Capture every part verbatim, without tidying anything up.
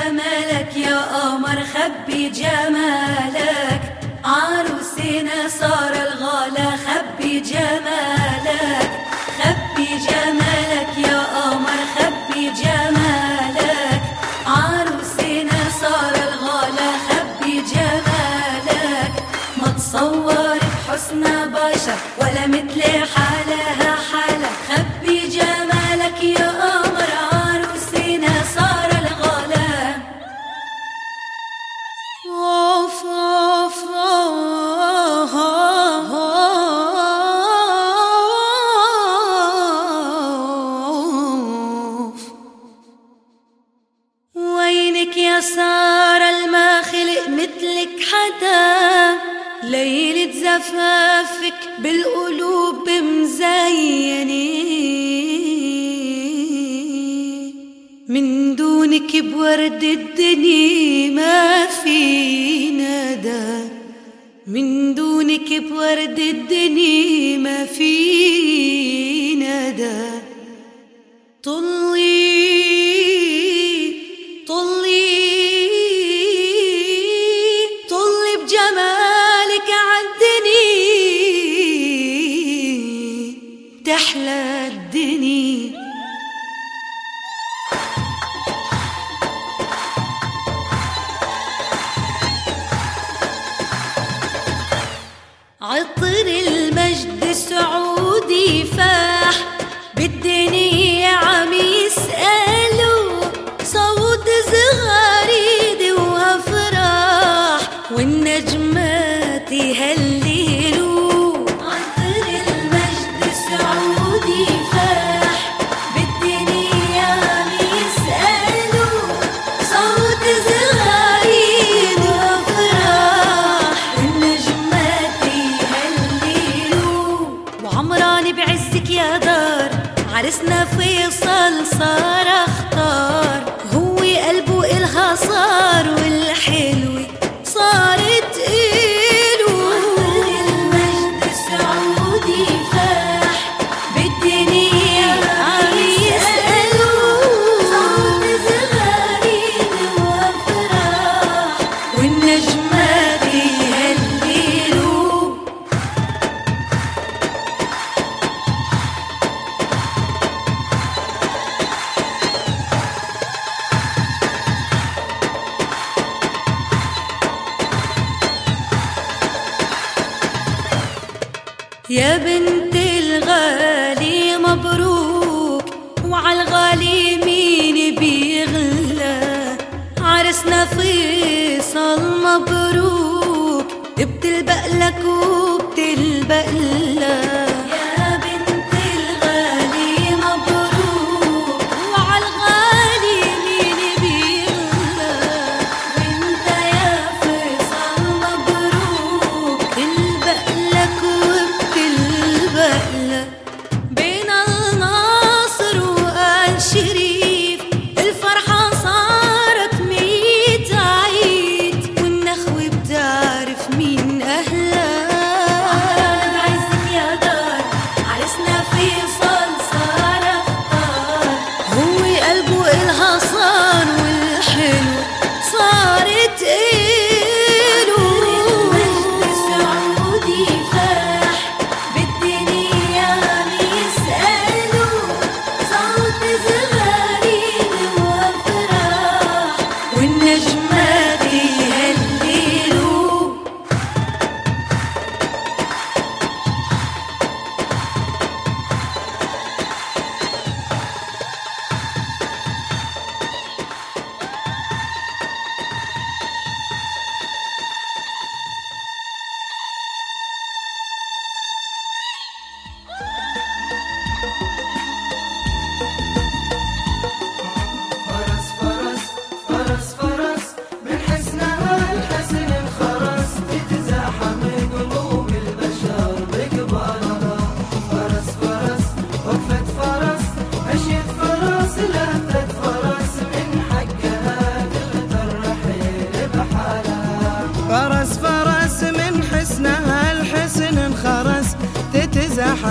جمالك يا قمر خبي جمالك، عروسنا صار الغلا خبي جمالك، خبي جمالك يا قمر خبي جمالك، عروسنا صار الغلا خبي جمالك، ما تصور بحسنها بشر ولا مثل حالها حالك، خبي جمالك يا قمر عروسنا صار الغلا. اوف اوف اوف، وينك يا سارة الما خلق مثلك حدا، ليلة زفافك بالقلوب مزينة، من دونك بورد الدنيا ما في ندى، من دونك بورد الدنيا ما في ندى. طلي طلي طلي بجمالك عالدنيا، تحلى الدنيا. عطر المجد السعودي فاح بالدنيا عم يسألوا، صوت زغاريد وأفراح والنجمات يهللوا. عطر المجد السعودي فاح بالدنيا عم يسألوا، صوت زغاريد وأفراح والنجمات يهللوا. وعمران بعزك يا دار عرسنا فيصل صار اختار، هو قلبه إلها صار والحلوة صارت إلو. عطر المجد السعودي فاح بالدنيا عم يسألوا، صوت زغاريد وأفراح والنجمات يهللوا. يا بنت الغالي مبروك، وعالغالي مين بيغلى، عرسنا فيصل مبروك، بتلبق لك وبتلبق لك. يا بنت الغالي مبروك، وعالغالي مين بيغلى، وانت يا فيصل مبروك، تلبق لك بين الناصر وآل شريف، الفرحة صارت ميت عيد، والنخوة بتعرف مين أهلها. عمران بعزك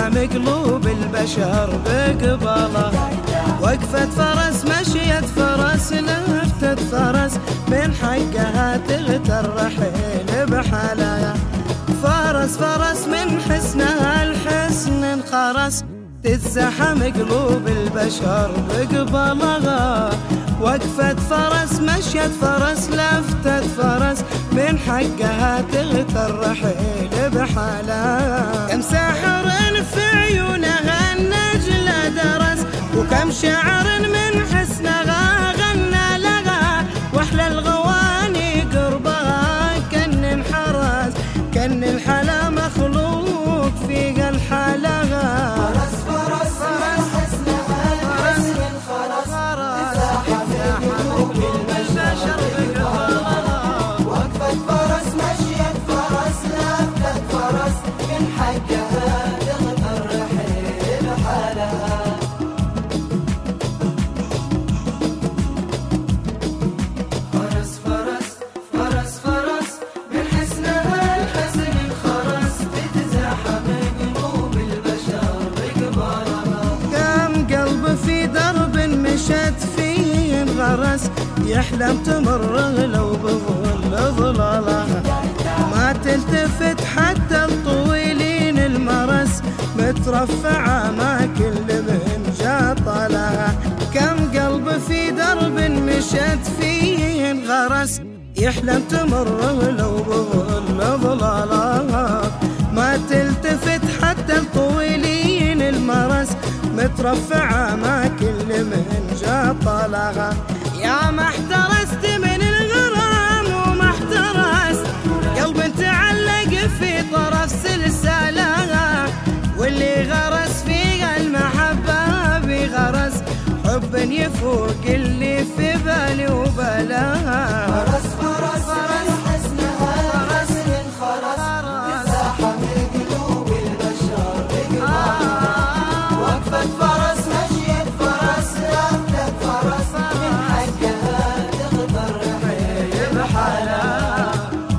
مقلوب البشر بقبله. وقفة فرس مشيت فرس لفتة فرس من حقها تغتر رحيل بحالها. فرس فرس من حسنها الحسن انخرس تتزحم قلوب البشر بقبلها. وقفة فرس مشيت فرس لفتة فرس من حقها تغتر رحيل بحالها. كم ساحر في عيونها النجل درس وكم شعر من حسنها غنى لها. واحلى الغواني قربها كن انحرس كن الحلا مخلوق في الحلها. فرس فرس من حسنها الحسن انخرس تزاحم قلوب البشر بقبلها. وقفة فرس مشيت فرس لفتت فرس من حقها تغتر رحيل بحالها. فرس فرس فرس فرس من حسنها الحسن انخرس تتزاحم قلوب البشر بقبلها. كم قلب في درب مشت فيه انغرس يحلم تمر لو بظل ظلالها. ما تلتفت حتى الطويلين المرس مترفعة ما كل من جاطلها. كم قلب في درب مشت فيه انغرس يحلم تمر لو بظل ظلالها. ما تلتفت حتى الطويلين المرس مترفعة ما كل من جاطلها. يا ما احترست من الغرام وما احترست قلب تعلق في طرف سلسلها. واللي غرس فيها المحبة بغرس حب يفوق اللي في بالي وبلاها. فرس فرس من حسنها الحسن انخرس تزاحم قلوب البشر بقبلها. وقفة فرس مشيت فرس لفتت فرس من حقها تغتر رحيل بحالها.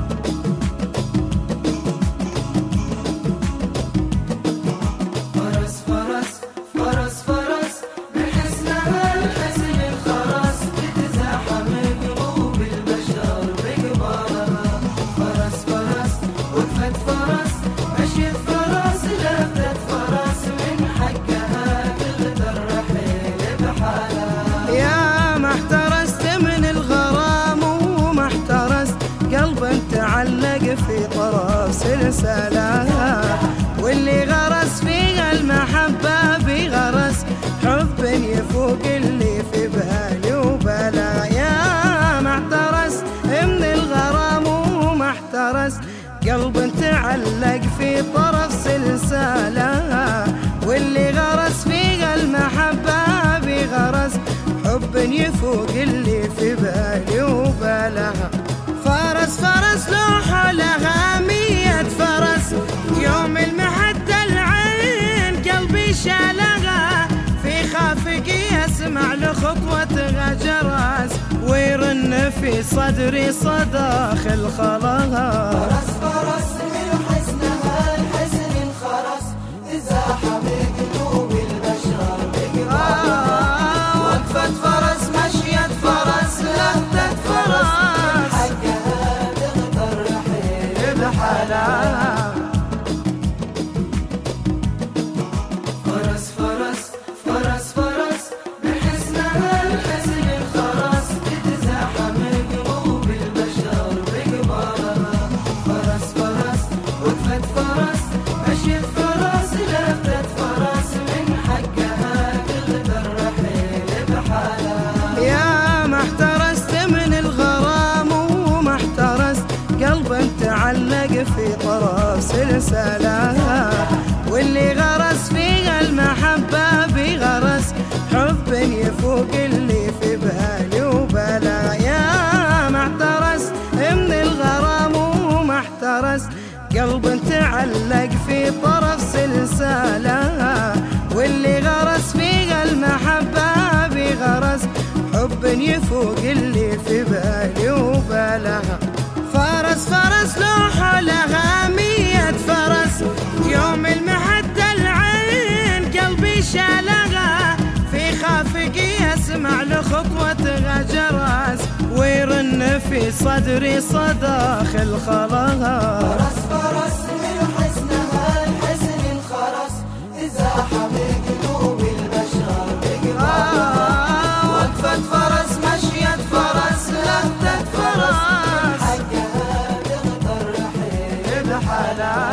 فرس فرس فرس فرس من حسنها الحسن انخرس تتزاحم قلوب البشر بقبلها. فرس فرس وقفت فرس مشيت فرس لفتت فرس من حقها تغتر رحيل بحالها. يا ما احترست من الغرام وما احترست قلب تعلق في طرف سلسلها. واللي غرس فيها المحبة بغرس حب يفوق اللي في بالي وبلا. يا ما احترست من الغرام وما احترست قلب تعلق في طرف سلسلها. واللي غرس فيها المحبة بغرس حب يفوق اللي في بالي وبالها. فرس فرس لوحة لها مية فرس يوم المحد العين قلبي شالها. في خافقي اسمع لخطوتها جرس ويرن في صدري صدى خلخلها. فرس فرس من حسنها الحسن انخرس تزاحم قلوب البشر بقبلها. وقفة فرس مشيت فرس لفتت فرس حقها تغتر رحيل بحالها. فرس فرس فرس فرس من حسنها الحسن انخرس تتزاحم قلوب البشر بقبلها. فرس فرس وقفت فرس مشيت فرس لفتت فرس من حقها تغتر رحيل بحالها. يا ما احترست من الغرام وما احترست قلب تعلق في طرف سلسلها. واللي غرس فيها المحبة بغرس حب يفوق اللي في بالي وبلا. يا ما احترست من الغرام وما احترست قلب تعلق في طرف سلسلها. واللي غرس فيها المحبة بغرس حب يفوق اللي في بالي وبالها. فرس فرس لوحة لها مية فرس يوم المحد العين شالها في خافقي اسمع لخطوتها جرس ويرن في صدري صداخ الخلاها. فرس فرس من حسنها الحسن الخرس ازاح بقلوب البشر بقبارها. وقفت فرس مشيت فرس لفتت فرس حقها بغطى الرحيل بحلا